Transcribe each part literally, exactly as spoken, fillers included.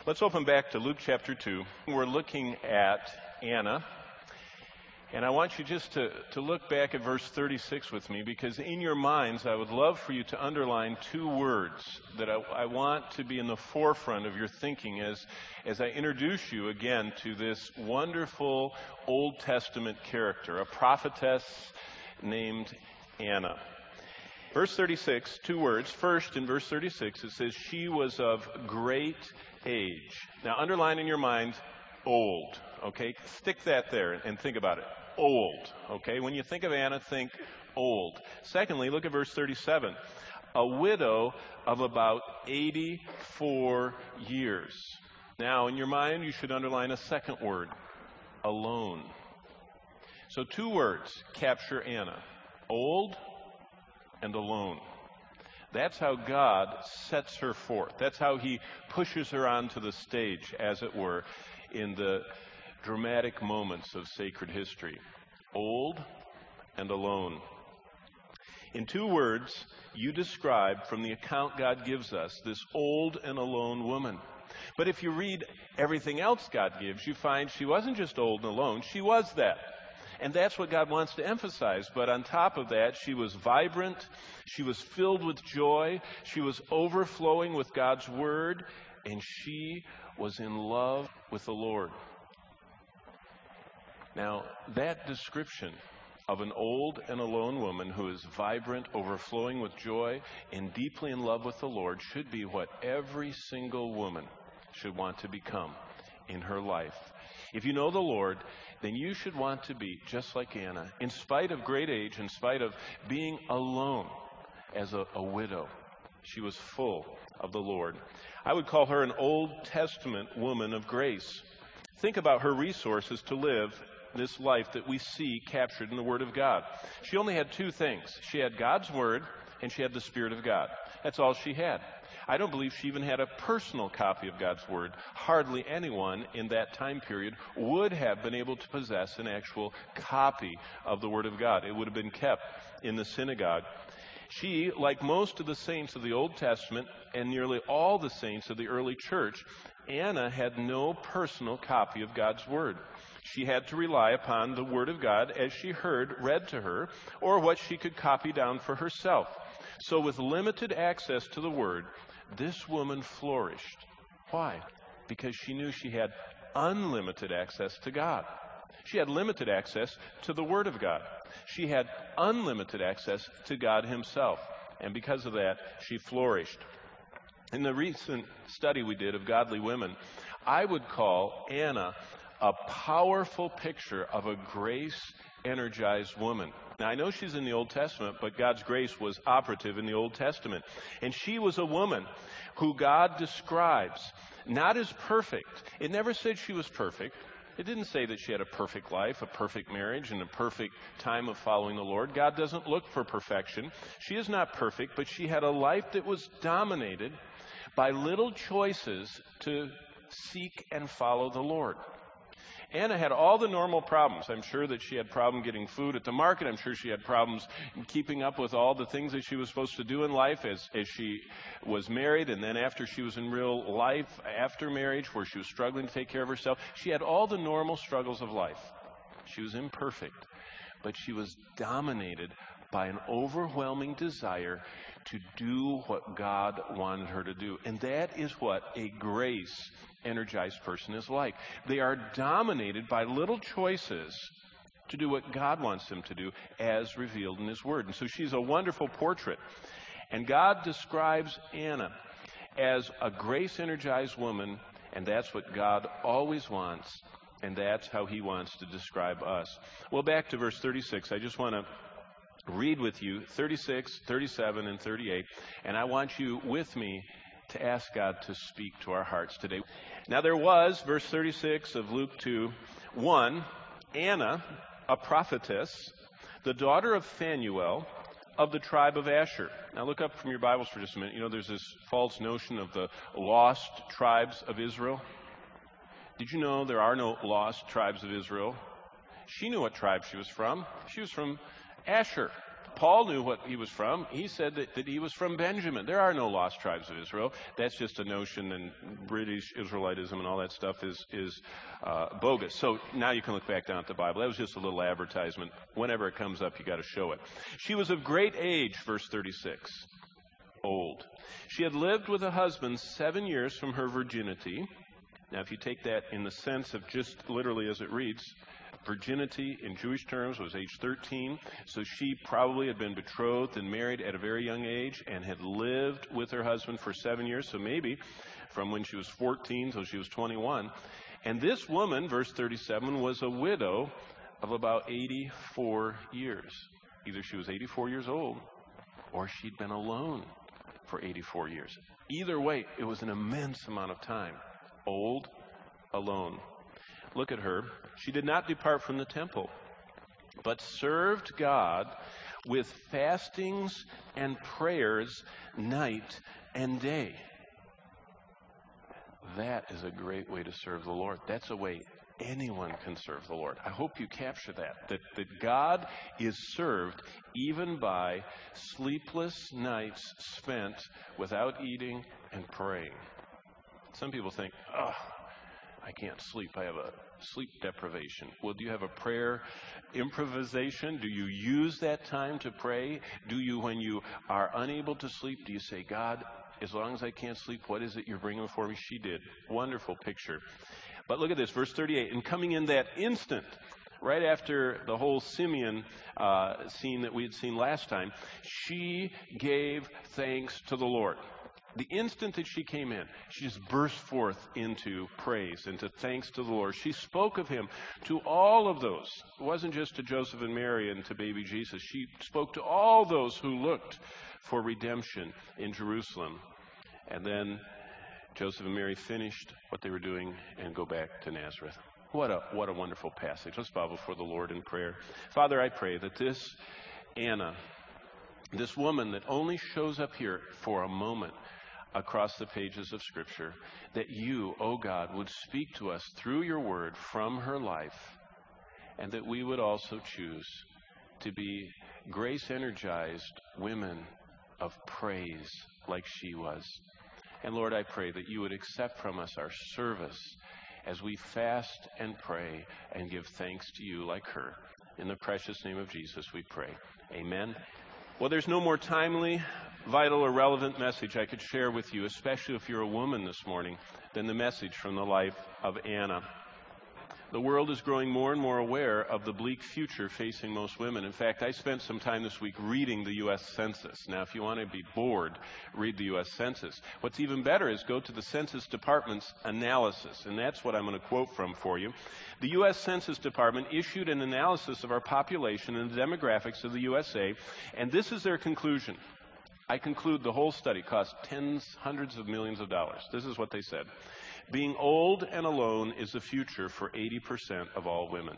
Let's open back to Luke chapter two. We're looking at Anna. And I want you just to, to look back at verse thirty-six with me, because in your minds, I would love for you to underline two words that I, I want to be in the forefront of your thinking as, as I introduce you again to this wonderful Old Testament character, a prophetess named Anna. Verse thirty-six, two words. First, in verse thirty-six, it says, she was of great age. Now, underline in your mind, old, okay? Stick that there and think about it. Old, okay? When you think of Anna, think old. Secondly, look at verse thirty-seven. A widow of about eighty-four years. Now, in your mind, you should underline a second word, alone. So two words capture Anna, old and alone. That's how God sets her forth. That's how he pushes her onto the stage, as it were, in the dramatic moments of sacred history. Old and alone. In two words, you describe from the account God gives us this old and alone woman. But if you read everything else God gives, you find she wasn't just old and alone, she was that. And that's what God wants to emphasize. But on top of that, she was vibrant, she was filled with joy, she was overflowing with God's word, and she was in love with the Lord. Now, that description of an old and alone woman who is vibrant, overflowing with joy, and deeply in love with the Lord should be what every single woman should want to become in her life. If you know the Lord, then you should want to be just like Anna, in spite of great age, in spite of being alone as a, a widow. She was full of the Lord. I would call her an Old Testament woman of grace. Think about her resources to live this life that we see captured in the Word of God. She only had two things. She had God's Word and she had the Spirit of God. That's all she had. I don't believe she even had a personal copy of God's Word. Hardly anyone in that time period would have been able to possess an actual copy of the Word of God. It would have been kept in the synagogue. She, like most of the saints of the Old Testament and nearly all the saints of the early church, Anna had no personal copy of God's Word. She had to rely upon the Word of God as she heard read to her, or what she could copy down for herself. So with limited access to the Word, this woman flourished. Why? Because she knew she had unlimited access to God. She had limited access to the Word of God. She had unlimited access to God himself. And because of that, she flourished. In the recent study we did of godly women, I would call Anna a powerful picture of a grace-energized woman. Now, I know she's in the Old Testament, but God's grace was operative in the Old Testament. And she was a woman who God describes not as perfect. It never said she was perfect. It didn't say that she had a perfect life, a perfect marriage, and a perfect time of following the Lord. God doesn't look for perfection. She is not perfect, but she had a life that was dominated by little choices to seek and follow the Lord. Anna had all the normal problems. I'm sure that she had problem getting food at the market. I'm sure she had problems in keeping up with all the things that she was supposed to do in life as, as she was married, and then after she was in real life, after marriage, where she was struggling to take care of herself. She had all the normal struggles of life. She was imperfect, but she was dominated by an overwhelming desire to do what God wanted her to do. And that is what a grace-energized person is like. They are dominated by little choices to do what God wants them to do as revealed in his Word. And so she's a wonderful portrait. And God describes Anna as a grace-energized woman, and that's what God always wants, and that's how he wants to describe us. Well, back to verse thirty-six. I just want to read with you thirty-six, thirty-seven, and thirty-eight, and I want you with me to ask God to speak to our hearts today. Now there was, verse thirty-six of Luke two, one, Anna, a prophetess, the daughter of Phanuel, of the tribe of Asher. Now look up from your Bibles for just a minute. You know, there's this false notion of the lost tribes of Israel. Did you know there are no lost tribes of Israel? She knew what tribe she was from. She was from Asher, Paul knew what he was from. He said that, that he was from Benjamin. There are no lost tribes of Israel. That's just a notion, and British Israelitism and all that stuff is, is uh, bogus. So now you can look back down at the Bible. That was just a little advertisement. Whenever it comes up, you got to show it. She was of great age, verse thirty-six, old. She had lived with a husband seven years from her virginity. Now, if you take that in the sense of just literally as it reads, virginity in Jewish terms was age thirteen, so she probably had been betrothed and married at a very young age and had lived with her husband for seven years, so maybe from when she was fourteen till she was twenty-one. And this woman, verse thirty-seven, was a widow of about eighty-four years. Either she was eighty-four years old or she'd been alone for eighty-four years. Either way, it was an immense amount of time. Old, alone. Look at her. She did not depart from the temple, but served God with fastings and prayers night and day. That is a great way to serve the Lord. That's a way anyone can serve the Lord. I hope you capture that, that, that God is served even by sleepless nights spent without eating and praying. Some people think, oh, I can't sleep. I have a sleep deprivation. Well, do you have a prayer improvisation? Do you use that time to pray? Do you, when you are unable to sleep, do you say, God, as long as I can't sleep, what is it you're bringing for me? She did. Wonderful picture. But look at this, verse thirty-eight. And coming in that instant, right after the whole Simeon uh, scene that we had seen last time, she gave thanks to the Lord. The instant that she came in, she just burst forth into praise, into thanks to the Lord. She spoke of him to all of those. It wasn't just to Joseph and Mary and to baby Jesus. She spoke to all those who looked for redemption in Jerusalem. And then Joseph and Mary finished what they were doing and go back to Nazareth. What a, what a wonderful passage. Let's bow before the Lord in prayer. Father, I pray that this Anna, this woman that only shows up here for a moment, across the pages of Scripture, that you, oh God, would speak to us through your word from her life, and that we would also choose to be grace-energized women of praise like she was. And Lord, I pray that you would accept from us our service as we fast and pray and give thanks to you like her. In the precious name of Jesus we pray. Amen. Well, there's no more timely, vital, or relevant message I could share with you, especially if you're a woman this morning, than the message from the life of Anna. The world is growing more and more aware of the bleak future facing most women. In fact, I spent some time this week reading the U S Census. Now, if you want to be bored, read the U S Census. What's even better is go to the Census Department's analysis, and that's what I'm going to quote from for you. The U S Census Department issued an analysis of our population and the demographics of the U S A, and this is their conclusion. I conclude the whole study cost tens, hundreds of millions of dollars. This is what they said. Being old and alone is the future for eighty percent of all women.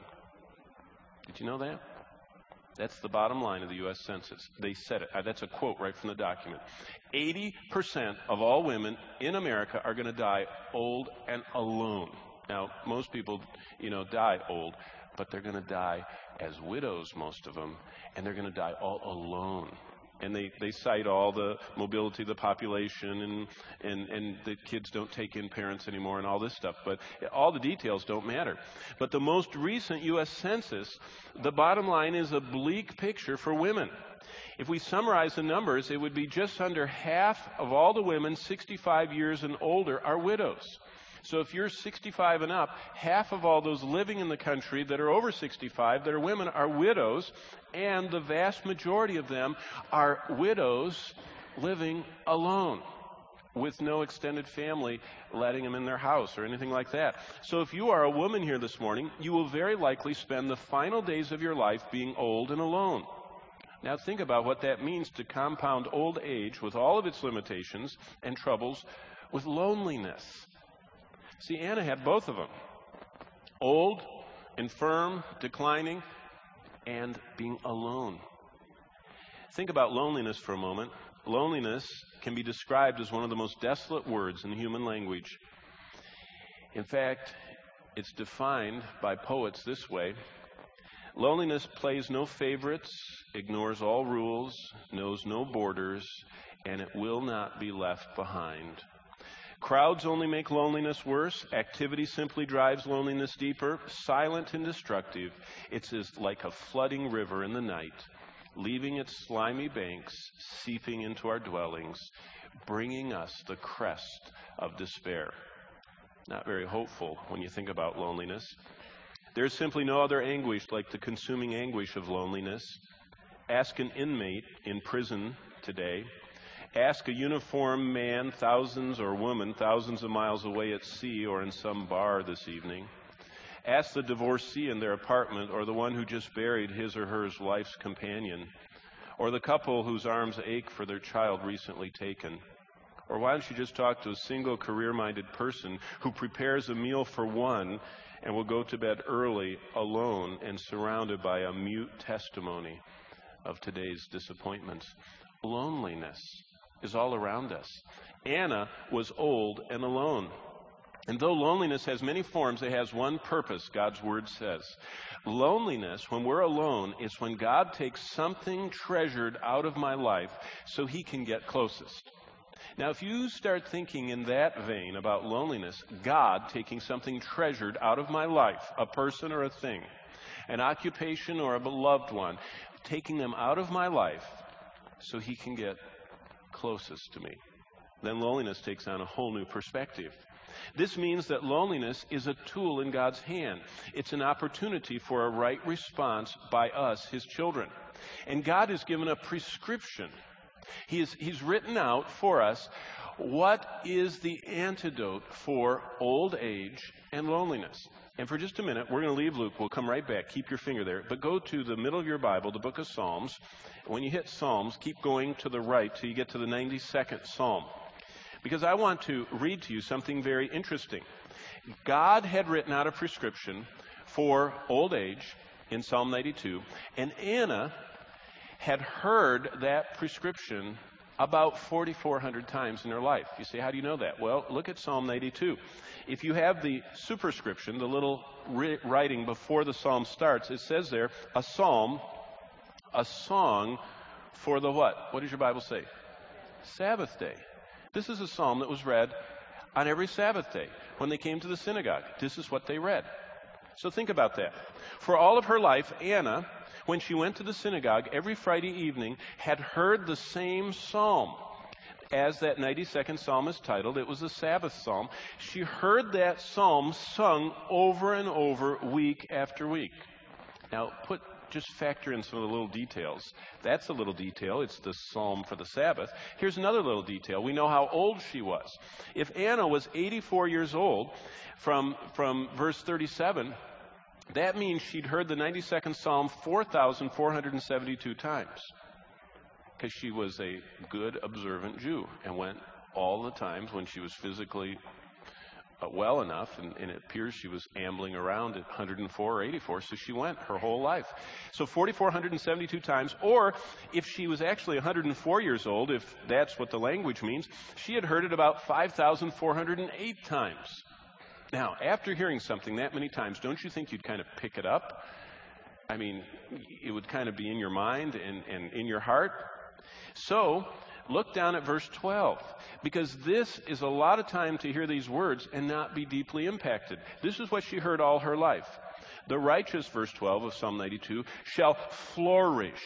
Did you know that? That's the bottom line of the U S Census. They said it. That's a quote right from the document. eighty percent of all women in America are going to die old and alone. Now, most people, you know, die old, but they're going to die as widows, most of them, and they're going to die all alone. And they, they cite all the mobility of the population and, and, and the kids don't take in parents anymore and all this stuff. But all the details don't matter. But the most recent U S Census, the bottom line is a bleak picture for women. If we summarize the numbers, it would be just under half of all the women sixty-five years and older are widows. So if you're sixty-five and up, half of all those living in the country that are over sixty-five, that are women, are widows, and the vast majority of them are widows living alone with no extended family letting them in their house or anything like that. So if you are a woman here this morning, you will very likely spend the final days of your life being old and alone. Now think about what that means to compound old age with all of its limitations and troubles with loneliness. See, Anna had both of them. Old, infirm, declining, and being alone. Think about loneliness for a moment. Loneliness can be described as one of the most desolate words in the human language. In fact, it's defined by poets this way. Loneliness plays no favorites, ignores all rules, knows no borders, and it will not be left behind. Crowds only make loneliness worse. Activity simply drives loneliness deeper. Silent and destructive, it's as like a flooding river in the night, leaving its slimy banks, seeping into our dwellings, bringing us the crest of despair. Not very hopeful when you think about loneliness. There's simply no other anguish like the consuming anguish of loneliness. Ask an inmate in prison today. Ask a uniformed man, thousands, or woman, thousands of miles away at sea or in some bar this evening. Ask the divorcee in their apartment, or the one who just buried his or her life's companion, or the couple whose arms ache for their child recently taken. Or why don't you just talk to a single career-minded person who prepares a meal for one and will go to bed early, alone, and surrounded by a mute testimony of today's disappointments. Loneliness is all around us. Anna was old and alone. And though loneliness has many forms, it has one purpose, God's Word says. Loneliness, when we're alone, is when God takes something treasured out of my life so He can get closest. Now, if you start thinking in that vein about loneliness, God taking something treasured out of my life, a person or a thing, an occupation or a beloved one, taking them out of my life so He can get closest to me, then loneliness takes on a whole new perspective. This means that loneliness is a tool in God's hand. It's an opportunity for a right response by us, His children. And God has given a prescription. He is, he's written out for us what is the antidote for old age and loneliness. And for just a minute, we're going to leave Luke. We'll come right back. Keep your finger there. But go to the middle of your Bible, the book of Psalms. When you hit Psalms, keep going to the right till you get to the ninety-second Psalm. Because I want to read to you something very interesting. God had written out a prescription for old age in Psalm ninety-two, and Anna had heard that prescription about forty-four hundred times in her life. You say, how do you know that? Well, look at Psalm ninety-two. If you have the superscription, the little ri- writing before the psalm starts, it says there, a psalm, a song for the what? What does your Bible say? Sabbath day. This is a psalm that was read on every Sabbath day. When they came to the synagogue, this is what they read. So think about that. For all of her life, Anna, when she went to the synagogue every Friday evening, had heard the same psalm. As that ninety-second psalm is titled, it was a Sabbath psalm. She heard that psalm sung over and over week after week. Now, put just factor in some of the little details. That's a little detail. It's the psalm for the Sabbath. Here's another little detail. We know how old she was. If Anna was eighty-four years old, from, from verse thirty-seven, that means she'd heard the ninety-second Psalm four thousand four hundred seventy-two times, because she was a good, observant Jew and went all the times when she was physically uh, well enough, and, and it appears she was ambling around at one hundred four or eighty-four, so she went her whole life. So four thousand four hundred seventy-two times, or if she was actually one hundred four years old, if that's what the language means, she had heard it about five thousand four hundred eight times. Now, after hearing something that many times, don't you think you'd kind of pick it up? I mean, it would kind of be in your mind and, and in your heart. So, look down at verse twelve, because this is a lot of time to hear these words and not be deeply impacted. This is what she heard all her life. The righteous, verse twelve of Psalm ninety-two, shall flourish.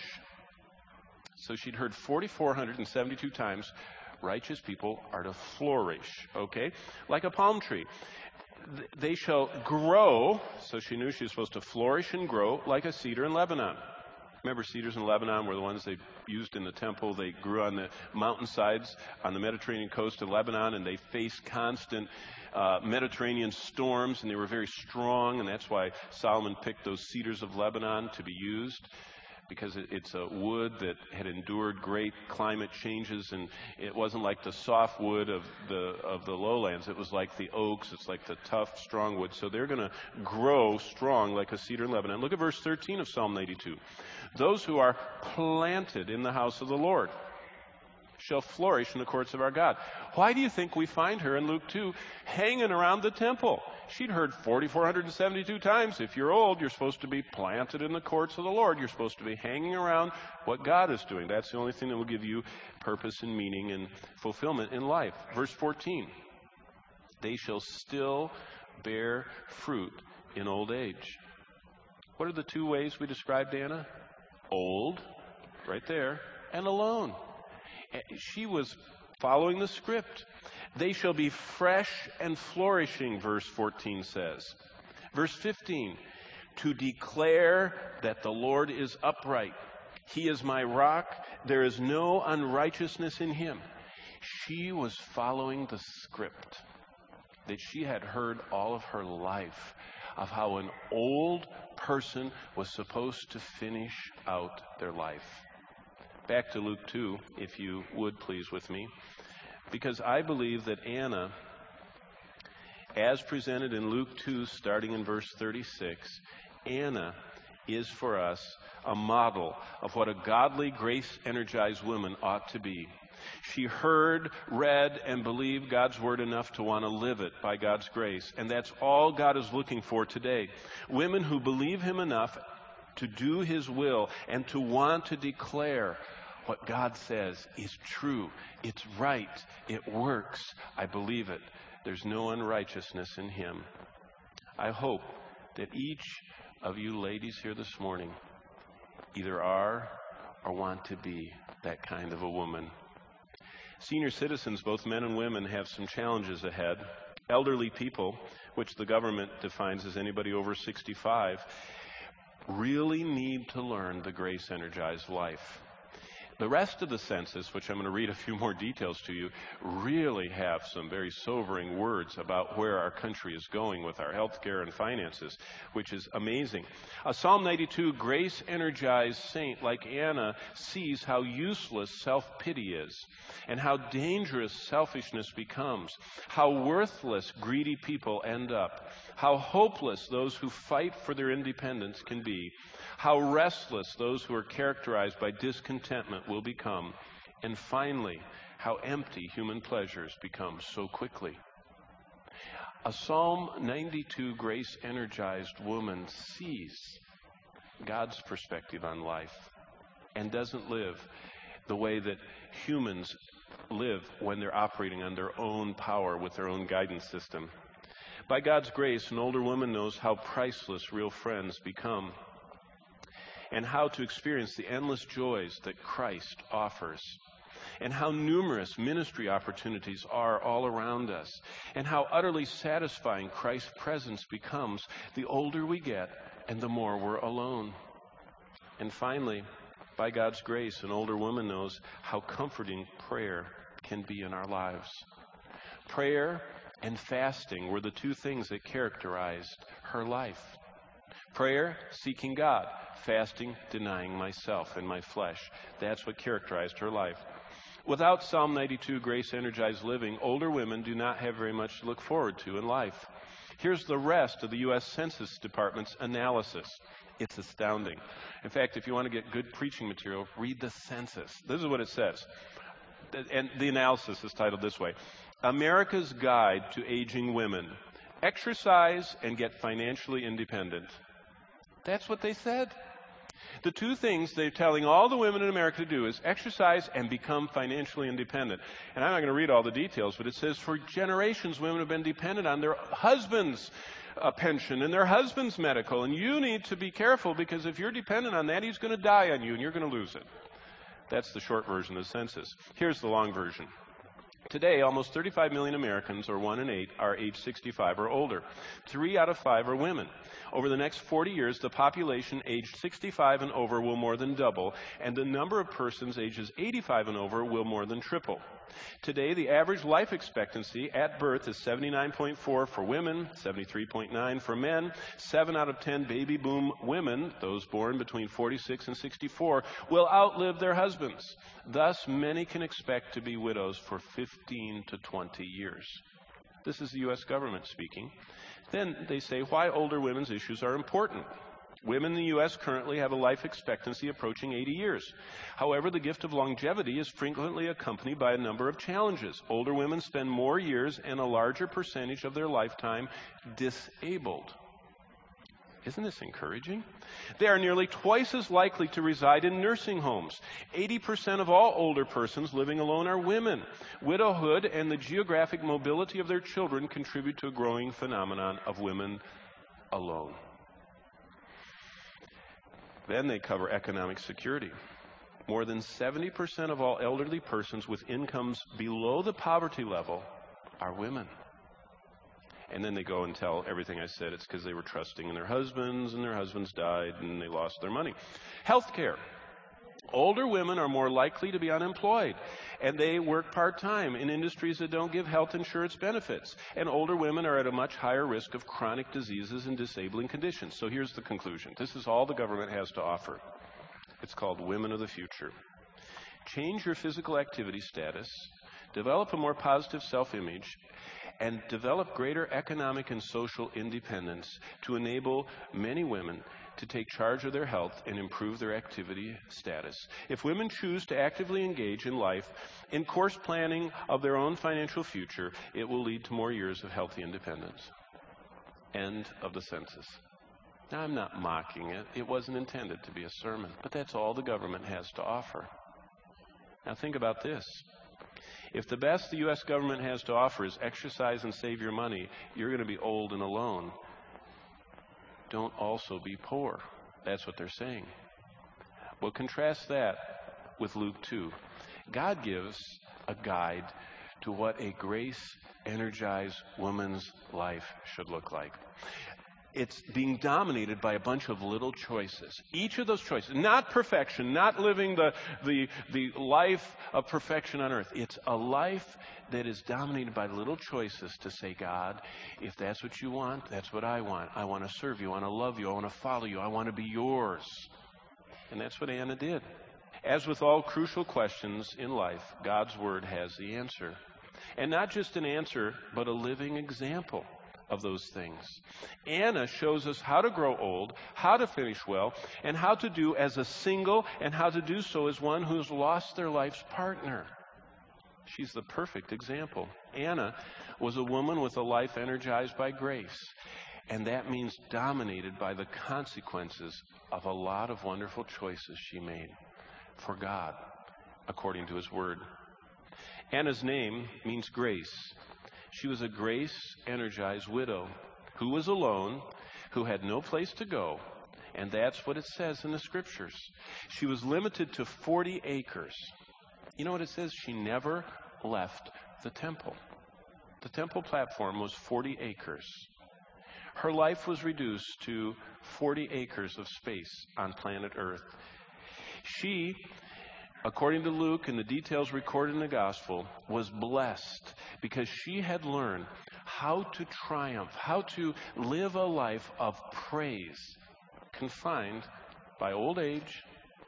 So she'd heard four thousand four hundred seventy-two times, righteous people are to flourish, okay? Like a palm tree. They shall grow, so she knew she was supposed to flourish and grow like a cedar in Lebanon. Remember, cedars in Lebanon were the ones they used in the temple. They grew on the mountainsides on the Mediterranean coast of Lebanon, and they faced constant uh, Mediterranean storms, and they were very strong, and that's why Solomon picked those cedars of Lebanon to be used, because it, it's a wood that had endured great climate changes, and it wasn't like the soft wood of the of the lowlands. It was like the oaks. It's like the tough, strong wood. So they're going to grow strong like a cedar in Lebanon. Look at verse thirteen of Psalm ninety-two. Those who are planted in the house of the Lord shall flourish in the courts of our God. Why do you think we find her in Luke two hanging around the temple? She'd heard four thousand four hundred seventy-two times, if you're old, you're supposed to be planted in the courts of the Lord. You're supposed to be hanging around what God is doing. That's the only thing that will give you purpose and meaning and fulfillment in life. Verse fourteen, they shall still bear fruit in old age. What are the two ways we described Anna? Old, right there, and alone. She was following the script. They shall be fresh and flourishing, verse fourteen says. Verse fifteen, to declare that the Lord is upright. He is my rock. There is no unrighteousness in him. She was following the script that she had heard all of her life of how an old person was supposed to finish out their life. Back to Luke two, if you would please with me, because I believe that Anna, as presented in Luke two, starting in verse thirty-six, Anna is for us a model of what a godly, grace-energized woman ought to be. She heard, read, and believed God's word enough to want to live it by God's grace. And that's all God is looking for today. Women who believe him enough to do his will and to want to declare what God says is true, it's right, it works, I believe it. There's no unrighteousness in him. I hope that each of you ladies here this morning either are or want to be that kind of a woman. Senior citizens, both men and women, have some challenges ahead. Elderly people, which the government defines as anybody over sixty-five, really need to learn the grace-energized life. The rest of the census, which I'm going to read a few more details to you, really have some very sobering words about where our country is going with our health care and finances, which is amazing. A Psalm ninety-two grace-energized saint like Anna sees how useless self-pity is and how dangerous selfishness becomes, how worthless greedy people end up, how hopeless those who fight for their independence can be, how restless those who are characterized by discontentment will become, and finally, how empty human pleasures become so quickly. A Psalm ninety-two grace-energized woman sees God's perspective on life and doesn't live the way that humans live when they're operating on their own power with their own guidance system. By God's grace, an older woman knows how priceless real friends become and how to experience the endless joys that Christ offers, and how numerous ministry opportunities are all around us, and how utterly satisfying Christ's presence becomes the older we get and the more we're alone. And finally, by God's grace, an older woman knows how comforting prayer can be in our lives. Prayer and fasting were the two things that characterized her life. Prayer, seeking God. Fasting, denying myself and my flesh. That's what characterized her life. Without Psalm ninety-two grace-energized living, older women do not have very much to look forward to in life. Here's the rest of the U S Census Department's analysis. It's astounding. In fact, if you want to get good preaching material, read the census. This is what it says. And the analysis is titled this way: America's Guide to Aging Women. Exercise and get financially independent. That's what they said. The two things they're telling all the women in America to do is exercise and become financially independent. And I'm not going to read all the details, but it says for generations women have been dependent on their husband's uh, pension and their husband's medical. And you need to be careful, because if you're dependent on that, he's going to die on you and you're going to lose it. That's the short version of the census. Here's the long version. Today, almost thirty-five million Americans, or one in eight, are age sixty-five or older. Three out of five are women. Over the next forty years, the population aged sixty-five and over will more than double, and the number of persons ages eighty-five and over will more than triple. Today, the average life expectancy at birth is seventy-nine point four for women, seventy-three point nine for men. Seven out of ten baby boom women, those born between forty-six and sixty-four, will outlive their husbands. Thus, many can expect to be widows for fifteen to twenty years. This is the U S government speaking. Then they say why older women's issues are important. Women in the U S currently have a life expectancy approaching eighty years. However, the gift of longevity is frequently accompanied by a number of challenges. Older women spend more years and a larger percentage of their lifetime disabled. Isn't this encouraging? They are nearly twice as likely to reside in nursing homes. eighty percent of all older persons living alone are women. Widowhood and the geographic mobility of their children contribute to a growing phenomenon of women alone. Then they cover economic security. More than seventy percent of all elderly persons with incomes below the poverty level are women. And then they go and tell everything I said. It's because they were trusting in their husbands, and their husbands died, and they lost their money. Healthcare. Older women are more likely to be unemployed, and they work part-time in industries that don't give health insurance benefits. And older women are at a much higher risk of chronic diseases and disabling conditions. So here's the conclusion. This is all the government has to offer. It's called Women of the Future. Change your physical activity status, develop a more positive self-image, and develop greater economic and social independence to enable many women to take charge of their health and improve their activity status. If women choose to actively engage in life in course planning of their own financial future, it will lead to more years of healthy independence. End of the census. Now, I'm not mocking it. It wasn't intended to be a sermon, but that's all the government has to offer. Now, think about this. If the best the U S government has to offer is exercise and save your money, you're going to be old and alone. Don't also be poor. That's what they're saying. Well, contrast that with Luke two. God gives a guide to what a grace-energized woman's life should look like. It's being dominated by a bunch of little choices. Each of those choices, not perfection, not living the, the, the life of perfection on earth. It's a life that is dominated by little choices to say, God, if that's what you want, that's what I want. I want to serve you. I want to love you. I want to follow you. I want to be yours. And that's what Anna did. As with all crucial questions in life, God's Word has the answer. And not just an answer, but a living example of those things. Anna shows us how to grow old, how to finish well, and how to do as a single, and how to do so as one who's lost their life's partner. She's the perfect example. Anna was a woman with a life energized by grace, and that means dominated by the consequences of a lot of wonderful choices she made for God, according to His Word. Anna's name means grace. She was a grace-energized widow who was alone, who had no place to go, and that's what it says in the Scriptures. She was limited to forty acres. You know what it says? She never left the temple. The temple platform was forty acres. Her life was reduced to forty acres of space on planet Earth. She, according to Luke and the details recorded in the Gospel, was blessed because she had learned how to triumph, how to live a life of praise, confined by old age,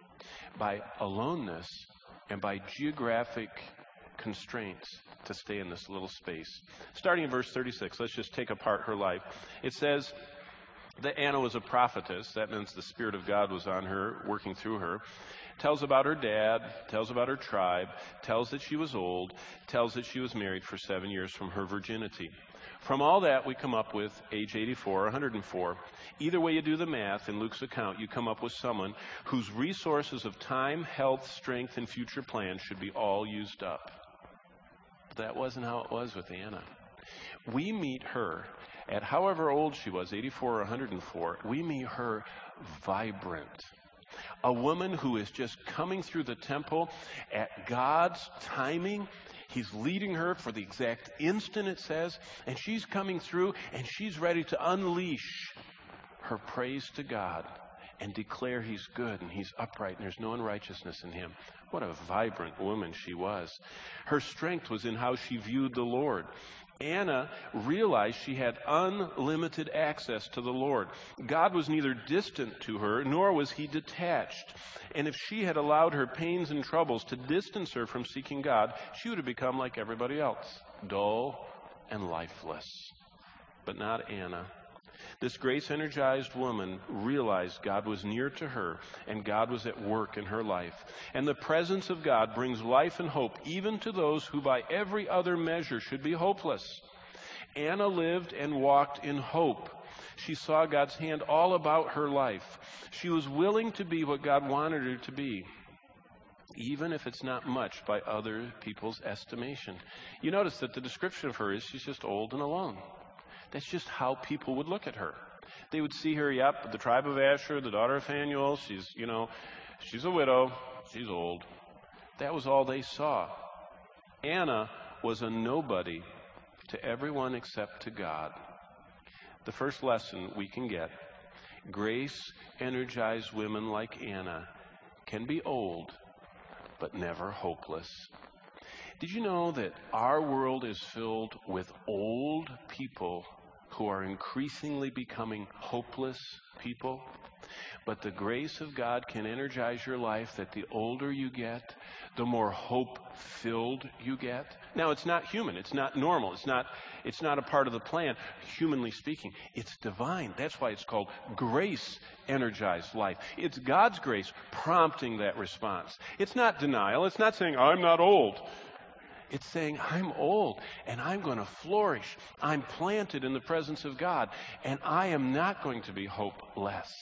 by aloneness, and by geographic constraints to stay in this little space. Starting in verse thirty-six, let's just take apart her life. It says that Anna was a prophetess. That means the Spirit of God was on her, working through her. Tells about her dad, tells about her tribe, tells that she was old, tells that she was married for seven years from her virginity. From all that, we come up with age eighty-four or one hundred four. Either way you do the math, in Luke's account, you come up with someone whose resources of time, health, strength, and future plans should be all used up. But that wasn't how it was with Anna. We meet her at however old she was, eighty-four or one hundred four, we meet her vibrant. A woman who is just coming through the temple at God's timing. He's leading her for the exact instant, it says, and she's coming through and she's ready to unleash her praise to God and declare He's good and He's upright and there's no unrighteousness in Him. What a vibrant woman she was. Her strength was in how she viewed the Lord. Anna realized she had unlimited access to the Lord. God was neither distant to her, nor was He detached. And if she had allowed her pains and troubles to distance her from seeking God, she would have become like everybody else, dull and lifeless. But not Anna. This grace-energized woman realized God was near to her and God was at work in her life. And the presence of God brings life and hope even to those who by every other measure should be hopeless. Anna lived and walked in hope. She saw God's hand all about her life. She was willing to be what God wanted her to be, even if it's not much by other people's estimation. You notice that the description of her is she's just old and alone. That's just how people would look at her. They would see her, yep, the tribe of Asher, the daughter of Phanuel. She's, you know, she's a widow. She's old. That was all they saw. Anna was a nobody to everyone except to God. The first lesson we can get, grace-energized women like Anna can be old, but never hopeless. Did you know that our world is filled with old people who are increasingly becoming hopeless people? But the grace of God can energize your life that the older you get, the more hope-filled you get. Now, it's not human. It's not normal. It's not, it's not a part of the plan, humanly speaking. It's divine. That's why it's called grace-energized life. It's God's grace prompting that response. It's not denial. It's not saying, I'm not old. It's saying, I'm old, and I'm going to flourish. I'm planted in the presence of God, and I am not going to be hopeless.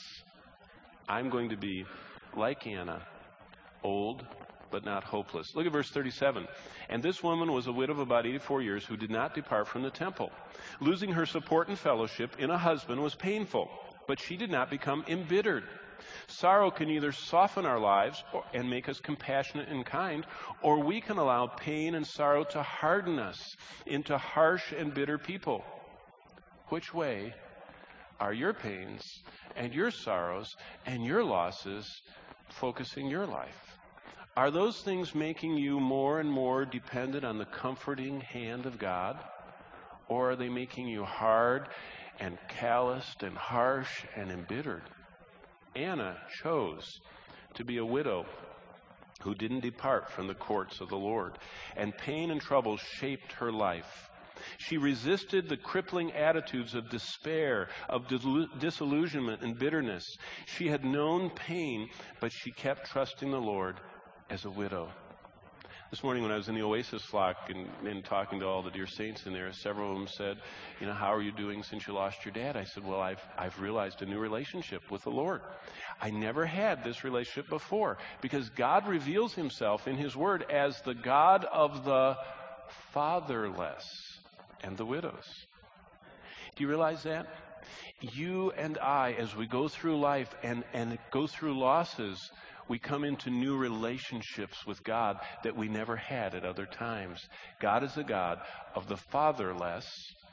I'm going to be like Anna, old but not hopeless. Look at verse thirty-seven. And this woman was a widow of about eighty-four years who did not depart from the temple. Losing her support and fellowship in a husband was painful, but she did not become embittered. Sorrow can either soften our lives or, and make us compassionate and kind, or we can allow pain and sorrow to harden us into harsh and bitter people. Which way are your pains and your sorrows and your losses focusing your life? Are those things making you more and more dependent on the comforting hand of God? Or are they making you hard and calloused and harsh and embittered? Anna chose to be a widow who didn't depart from the courts of the Lord, and pain and trouble shaped her life. She resisted the crippling attitudes of despair, of disillusionment and bitterness. She had known pain, but she kept trusting the Lord as a widow. This morning when I was in the Oasis flock and, and talking to all the dear saints in there, several of them said, you know, how are you doing since you lost your dad? I said, well, I've, I've realized a new relationship with the Lord. I never had this relationship before because God reveals himself in his word as the God of the fatherless and the widows. Do you realize that? You and I, as we go through life and, and go through losses, we come into new relationships with God that we never had at other times. God is the God of the fatherless,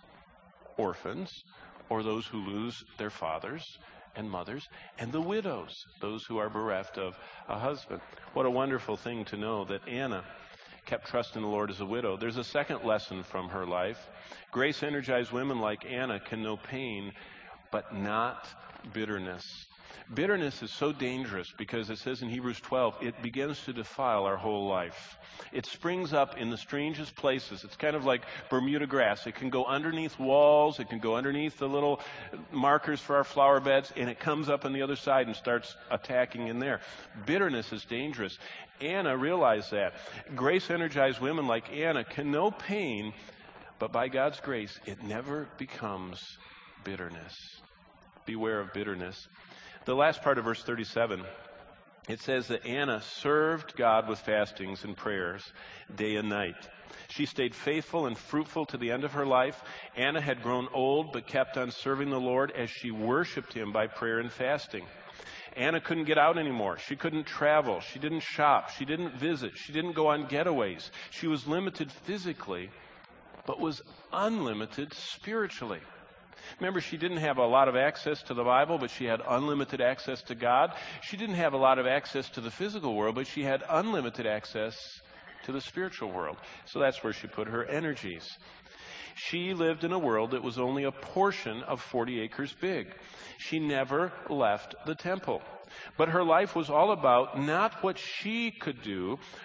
orphans, or those who lose their fathers and mothers, and the widows, those who are bereft of a husband. What a wonderful thing to know that Anna kept trusting the Lord as a widow. There's a second lesson from her life. Grace-energized women like Anna can know pain, but not bitterness. Bitterness is so dangerous because it says in Hebrews twelve, it begins to defile our whole life. It springs up in the strangest places. It's kind of like Bermuda grass. It can go underneath walls. It can go underneath the little markers for our flower beds, and it comes up on the other side and starts attacking in there. Bitterness is dangerous. Anna realized that. Grace-energized women like Anna can know pain, but by God's grace, it never becomes bitterness. Beware of bitterness. The last part of verse thirty-seven, it says that Anna served God with fastings and prayers day and night. She stayed faithful and fruitful to the end of her life. Anna had grown old but kept on serving the Lord as she worshiped him by prayer and fasting. Anna couldn't get out anymore. She couldn't travel. She didn't shop. She didn't visit. She didn't go on getaways. She was limited physically, but was unlimited spiritually. Remember, she didn't have a lot of access to the Bible, but she had unlimited access to God. She didn't have a lot of access to the physical world, but she had unlimited access to the spiritual world. So that's where she put her energies. She lived in a world that was only a portion of forty acres big. She never left the temple. But her life was all about not what she could do,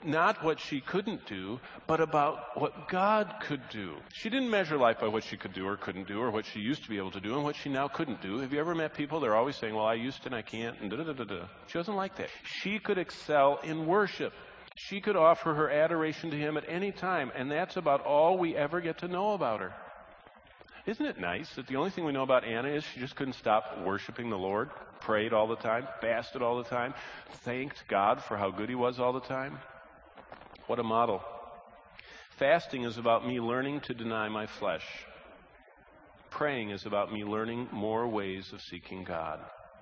not what she couldn't do, but about what God could do. She didn't measure life by what she could do or couldn't do, or what she used to be able to do and what she now couldn't do. Have you ever met people? They're always saying, well, I used to and I can't, and da-da-da-da-da. She wasn't like that. She could excel in worship. She could offer her adoration to him at any time, and that's about all we ever get to know about her. Isn't it nice that the only thing we know about Anna is she just couldn't stop worshiping the Lord, prayed all the time, fasted all the time, thanked God for how good he was all the time? What a model. Fasting is about me learning to deny my flesh. Praying is about me learning more ways of seeking God.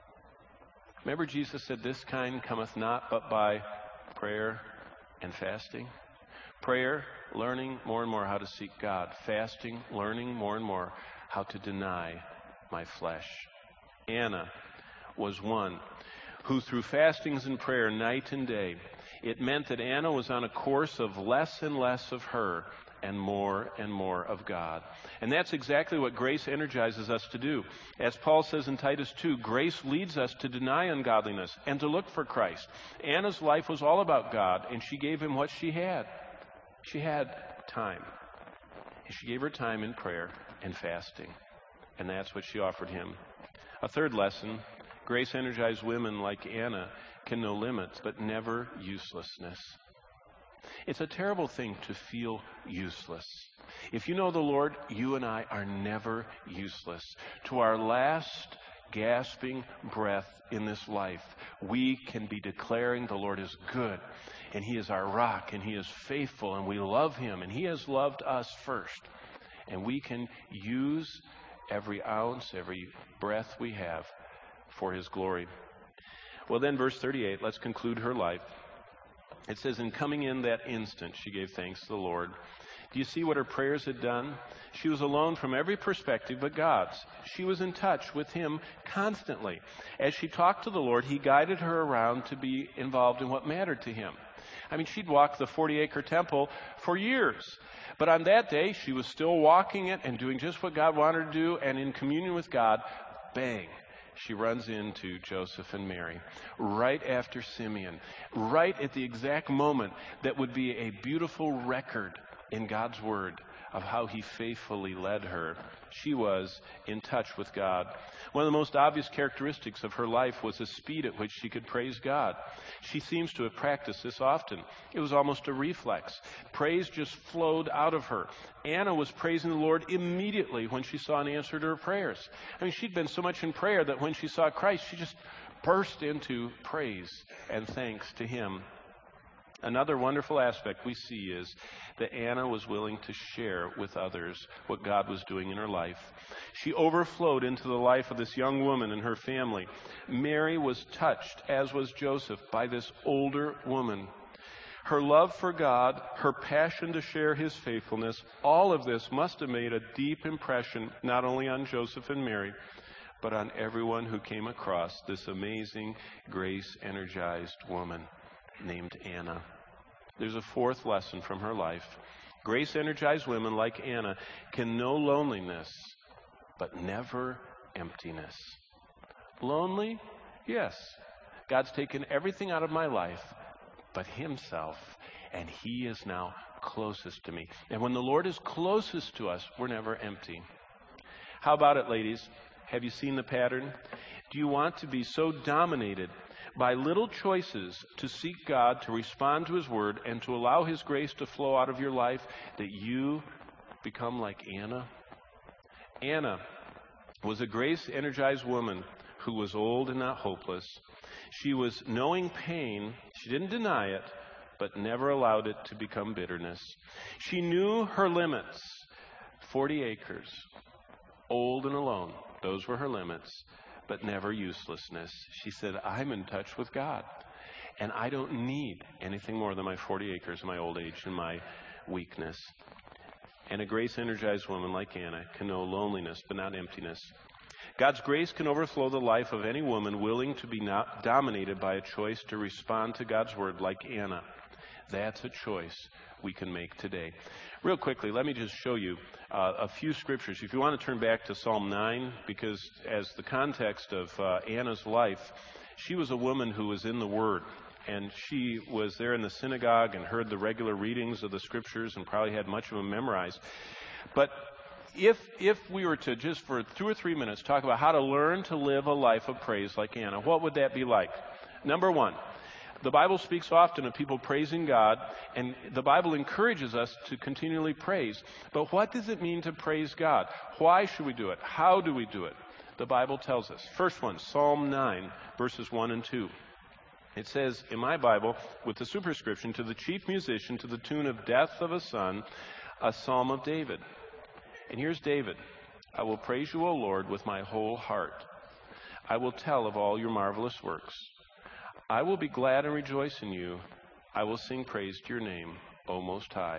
Remember Jesus said, this kind cometh not but by prayer and fasting. Prayer, learning more and more how to seek God. Fasting, learning more and more how to deny my flesh. Anna was one who through fastings and prayer night and day, it meant that Anna was on a course of less and less of her and more and more of God. And that's exactly what grace energizes us to do. As Paul says in Titus two, grace leads us to deny ungodliness and to look for Christ. Anna's life was all about God, and she gave him what she had. She had time. She gave her time in prayer and fasting, and that's what she offered him. A third lesson, grace-energized women like Anna can know limits, but never uselessness. It's a terrible thing to feel useless. If you know the Lord, you and I are never useless. To our last gasping breath in this life, we can be declaring the Lord is good, and he is our rock, and he is faithful, and we love him, and he has loved us first. And we can use every ounce, every breath we have for his glory. Well, then, verse thirty-eight, let's conclude her life. It says, in coming in that instant, she gave thanks to the Lord. Do you see what her prayers had done? She was alone from every perspective but God's. She was in touch with him constantly. As she talked to the Lord, he guided her around to be involved in what mattered to him. I mean, she'd walked the forty-acre temple for years. But on that day, she was still walking it and doing just what God wanted her to do, and in communion with God, bang, she runs into Joseph and Mary right after Simeon, right at the exact moment that would be a beautiful record in God's Word of how he faithfully led her. She was in touch with God. One of the most obvious characteristics of her life was the speed at which she could praise God. She seems to have practiced this often. It was almost a reflex. Praise just flowed out of her. Anna was praising the Lord immediately when she saw an answer to her prayers. I mean, she'd been so much in prayer that when she saw Christ, she just burst into praise and thanks to him. Another wonderful aspect we see is that Anna was willing to share with others what God was doing in her life. She overflowed into the life of this young woman and her family. Mary was touched, as was Joseph, by this older woman. Her love for God, her passion to share his faithfulness, all of this must have made a deep impression not only on Joseph and Mary, but on everyone who came across this amazing, grace-energized woman named Anna. There's a fourth lesson from her life. Grace-energized women like Anna can know loneliness, but never emptiness. Lonely? Yes. God's taken everything out of my life but himself, and he is now closest to me. And when the Lord is closest to us, we're never empty. How about it, ladies? Have you seen the pattern? Do you want to be so dominated by little choices to seek God, to respond to his word, and to allow his grace to flow out of your life that you become like Anna? Anna was a grace-energized woman who was old and not hopeless. She was knowing pain. She didn't deny it, but never allowed it to become bitterness. She knew her limits. Forty acres, old and alone. Those were her limits. But never uselessness. She said, I'm in touch with God, and I don't need anything more than my forty acres in my old age and my weakness. And a grace-energized woman like Anna can know loneliness, but not emptiness. God's grace can overflow the life of any woman willing to be not dominated by a choice to respond to God's word like Anna. That's a choice we can make today. Real quickly, let me just show you uh, a few scriptures. If you want to turn back to Psalm nine, because as the context of uh, Anna's life, she was a woman who was in the Word. and she was there in the synagogue and heard the regular readings of the scriptures and probably had much of them memorized. But if if we were to just for two or three minutes talk about how to learn to live a life of praise like Anna, what would that be like? Number one, the Bible speaks often of people praising God, and the Bible encourages us to continually praise. But what does it mean to praise God? Why should we do it? How do we do it? The Bible tells us. First one, Psalm nine, verses one and two. It says in my Bible, with the superscription, to the chief musician, to the tune of Death of a Son, a psalm of David. And here's David. I will praise you, O Lord, with my whole heart. I will tell of all your marvelous works. I will be glad and rejoice in you. I will sing praise to your name, O Most High.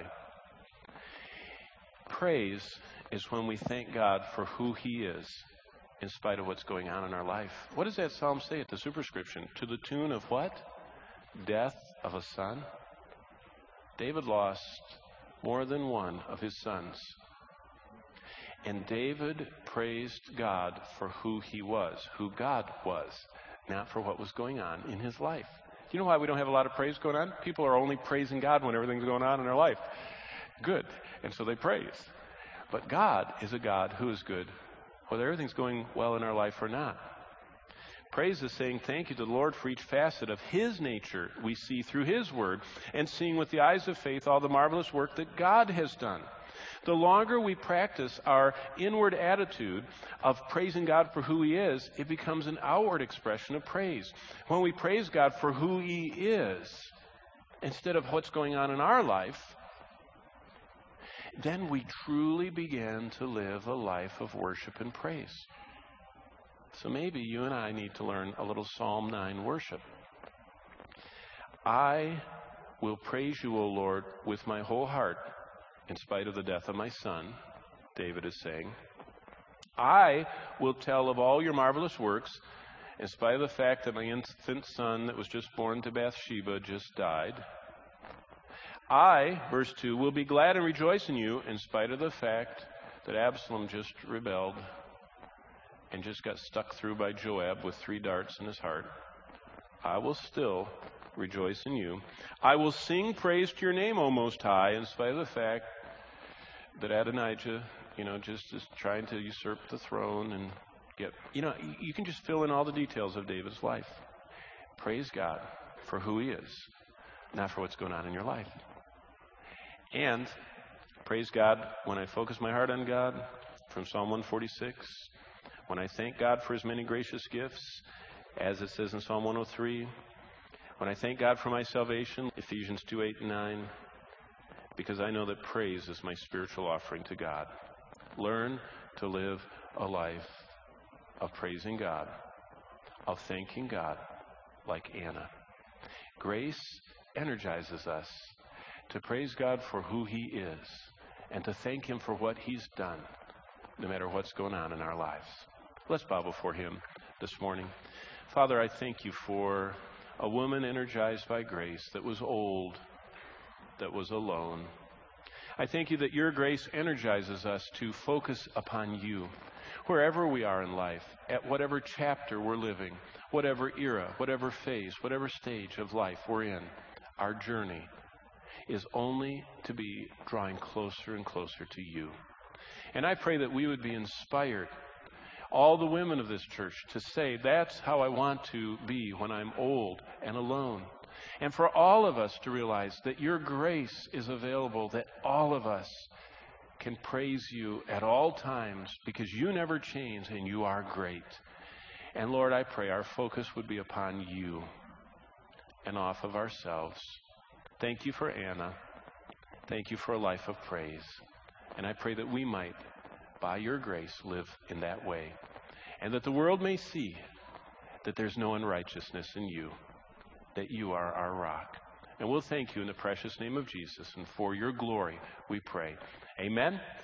Praise is when we thank God for who he is, in spite of what's going on in our life. What does that psalm say at the superscription? To the tune of what? Death of a son? David lost more than one of his sons. And David praised God for who he was, who God was, not for what was going on in his life. Do you know why we don't have a lot of praise going on? People are only praising God when everything's going on in their life. Good. And so they praise. But God is a God who is good, whether everything's going well in our life or not. Praise is saying thank you to the Lord for each facet of his nature we see through his word, and seeing with the eyes of faith all the marvelous work that God has done. The longer we practice our inward attitude of praising God for who he is, it becomes an outward expression of praise. When we praise God for who he is, instead of what's going on in our life, then we truly begin to live a life of worship and praise. So maybe you and I need to learn a little Psalm nine worship. I will praise you, O Lord, with my whole heart, in spite of the death of my son, David is saying. I will tell of all your marvelous works, in spite of the fact that my infant son that was just born to Bathsheba just died. I, verse two, will be glad and rejoice in you, in spite of the fact that Absalom just rebelled and just got stuck through by Joab with three darts in his heart. I will still rejoice in you. I will sing praise to your name, O Most High, in spite of the fact that Adonijah, you know, just is trying to usurp the throne and get, you know, you can just fill in all the details of David's life. Praise God for who he is, not for what's going on in your life. And praise God when I focus my heart on God, from Psalm one forty-six, when I thank God for his many gracious gifts, as it says in Psalm one oh three, when I thank God for my salvation, Ephesians two, eight, and nine, because I know that praise is my spiritual offering to God. Learn to live a life of praising God, of thanking God like Anna. Grace energizes us to praise God for who he is and to thank him for what he's done, no matter what's going on in our lives. Let's bow before him this morning. Father, I thank you for a woman energized by grace that was old, that was alone. I thank you that your grace energizes us to focus upon you, wherever we are in life, at whatever chapter we're living, whatever era, whatever phase, whatever stage of life we're in. Our journey is only to be drawing closer and closer to you. And I pray that we would be inspired, all the women of this church, to say, that's how I want to be when I'm old and alone. And for all of us to realize that your grace is available, that all of us can praise you at all times because you never change and you are great. And Lord, I pray our focus would be upon you and off of ourselves. Thank you for Anna. Thank you for a life of praise. And I pray that we might, by your grace, live in that way. And that the world may see that there's no unrighteousness in you, that you are our rock. And we'll thank you in the precious name of Jesus. And for your glory, we pray. Amen.